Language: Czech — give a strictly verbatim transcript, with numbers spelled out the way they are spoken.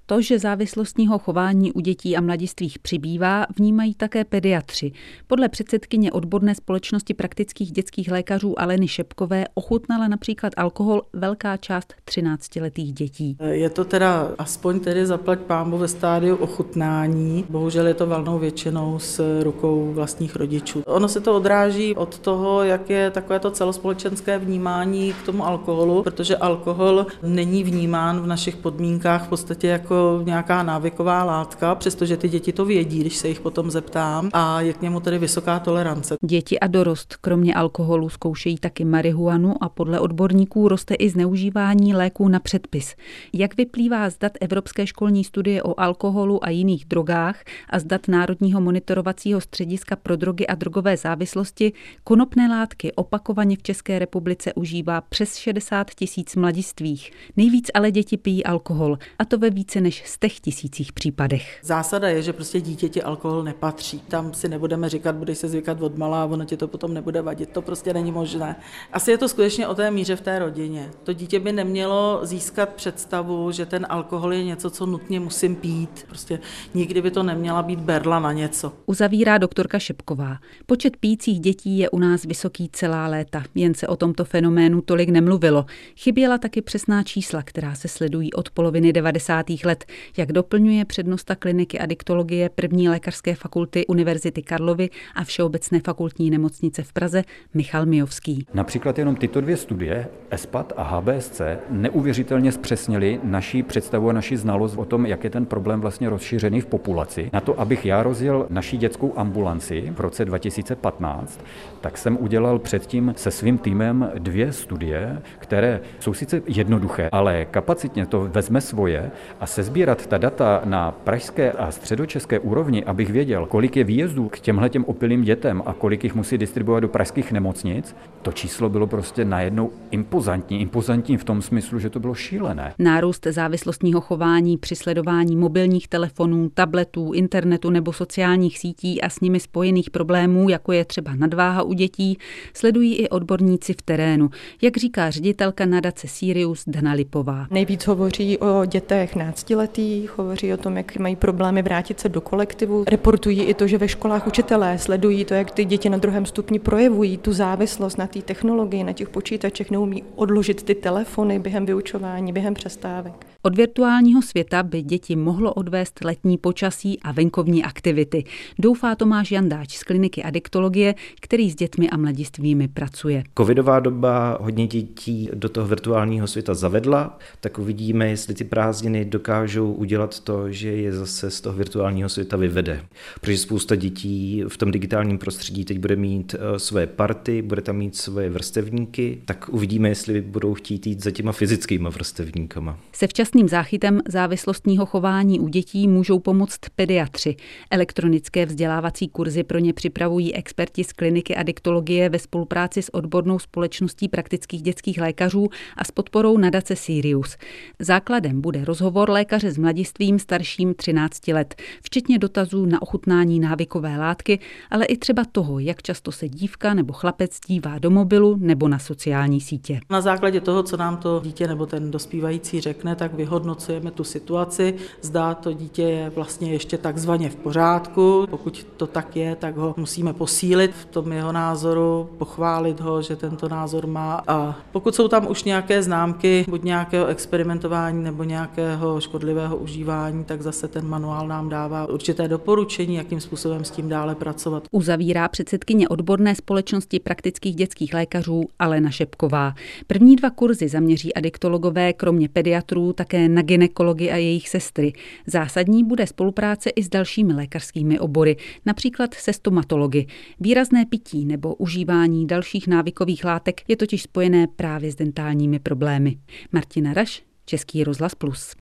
To, že závislostního chování u dětí a mladistvých přibývá, vnímají také pediatři. Podle předsedkyně odborné společnosti praktických dětských lékařů Aleny Šepkové ochutnala například alkohol velká část třináctiletých dětí. Je to teda aspoň tedy zaplať pánbůh ve stádiu ochutnání. Bohužel je to valnou většinou s rukou vlastních rodičů. Ono se to odráží od toho, jak je takové to celospolečenské vnímání k tomu alkoholu, protože alkohol není vnímán v našich podmínkách v podstatě jako nějaká návyková látka, přestože ty děti to vědí, když se jich potom zeptám, a je k němu tedy vysoká tolerance. Děti a dorost kromě alkoholu zkoušejí taky marihuanu a podle odborníků roste i zneužívání léků na předpis. Jak vyplývá z dat Evropské školní studie o alkoholu a jiných drogách a z dat Národního monitorovacího střediska pro drogy a drogové závislosti, konopné látky opakovaně v České republice užívá přes šedesát tisíc mladistvých. Nejvíc ale děti pijí alkohol, a to ve více než stech tisících případech. Zásada je, že prostě dítěti alkohol nepatří. Tam si nebudeme říkat, budeš se zvykat odmala a ono ti to potom nebude vadit. To prostě není možné. Asi je to skutečně o té míře v té rodině. To dítě by nemělo získat představu, že ten alkohol je něco, co nutně musím pít. Prostě nikdy by to neměla být berla na něco. Uzavírá doktorka Šepková. Počet pijících dětí je u nás vysoký celá léta, jen se o tomto fenoménu tolik nemluvilo. Chyběla taky přesná čísla, která se sledují od poloviny devadesátých let, jak doplňuje přednosta kliniky adiktologie první lékařské fakulty Univerzity Karlovy a Všeobecné fakultní nemocnice v Praze Michal Mijovský. Například jenom tyto dvě studie, ESPAD a H B S C, neuvěřitelně zpřesnily naši představu a naši znalost o tom, jak je ten problém vlastně rozšířený v populaci. Na to, abych já rozjel naši dětskou ambulanci v roce dva tisíce patnáct, tak jsem udělal předtím se svým týmem dvě studie, které jsou sice jednoduché, ale kapacitně to vezme svoje, a sezbírat ta data na pražské a středočeské úrovni, abych věděl, kolik je výjezdů k těmhletěm opilým dětem a kolik jich musí distribuovat do pražských nemocnic, to číslo bylo prostě najednou impozantní. Impozantní v tom smyslu, že to bylo šílené. Nárůst závislostního chování při sledování mobilních telefonů, tabletů, internetu nebo sociálních sítí a s nimi spojených problémů, jako je třeba nadváha u dětí, sledují i odborníci v terénu, jak říká ředitelka nadace Sirius Dana Lipová. Nejvíc hovoří o dětech náctiletých, hovoří o tom, jak mají problémy vrátit se do kolektivu. Reportují i to, že ve školách učitelé sledují to, jak ty děti na druhém stupni projevují tu závislost na té technologii, na těch počítačech, neumí odložit ty telefony během vyučování, během přestávek. Od virtuálního světa by děti mohlo odvést letní počasí a venkovní aktivity. Doufá Tomáš Jandáč z kliniky adiktologie, který s dětmi a mladistvými pracuje. Covidová doba hodně dětí do toho virtuálního světa zavedla, tak uvidíme, jestli ty prázdniny dokážou udělat to, že je zase z toho virtuálního světa vyvede. Protože spousta dětí v tom digitálním prostředí teď bude mít své party, bude tam mít svoje vrstevníky, tak uvidíme, jestli budou chtít jít za těma fyzickými vrstevníkama. Se včasným záchytem závislostního chování u dětí můžou pomoct pediatři. Elektronické vzdělávací kurzy pro ně připravují experti z kliniky adiktologie ve spolupráci s odbornou společností praktických dětských lékařů a s podporou nadace Sirius. Základem bude rozhovor lékaře s mladistvím starším třinácti let, včetně dotazů na ochutnání návykové látky, ale i třeba toho, jak často se dívka nebo chlapec dívá do mobilu nebo na sociální sítě. Na základě toho, co nám to dítě nebo ten dospívající řekne, tak vyhodnocujeme tu situaci. Zdá to dítě je vlastně ještě takzvaně v pořádku. Pokud to tak je, tak ho musíme posílit v tom jeho názoru, pochválit ho, že tento názor má. A pokud jsou tam už nějaké známky, buď nějakého experimentování nebo nějakého škodlivého užívání, tak zase ten manuál nám dává určité doporučení, jakým způsobem s tím dále pracovat. Uzavírá předsedkyně odborné společnosti praktických dětských lékařů Alena Šepková. První dva kurzy zaměří adiktologové kromě pediatrů také na gynekologii a jejich sestry. Zásadní bude spolupráce i s dalšími lékařskými obory, například se stomatology. Výrazné pití nebo užívání dalších návykových látek je totiž spojené právě s dentálními problémy. Martina Raš, Český rozhlas Plus.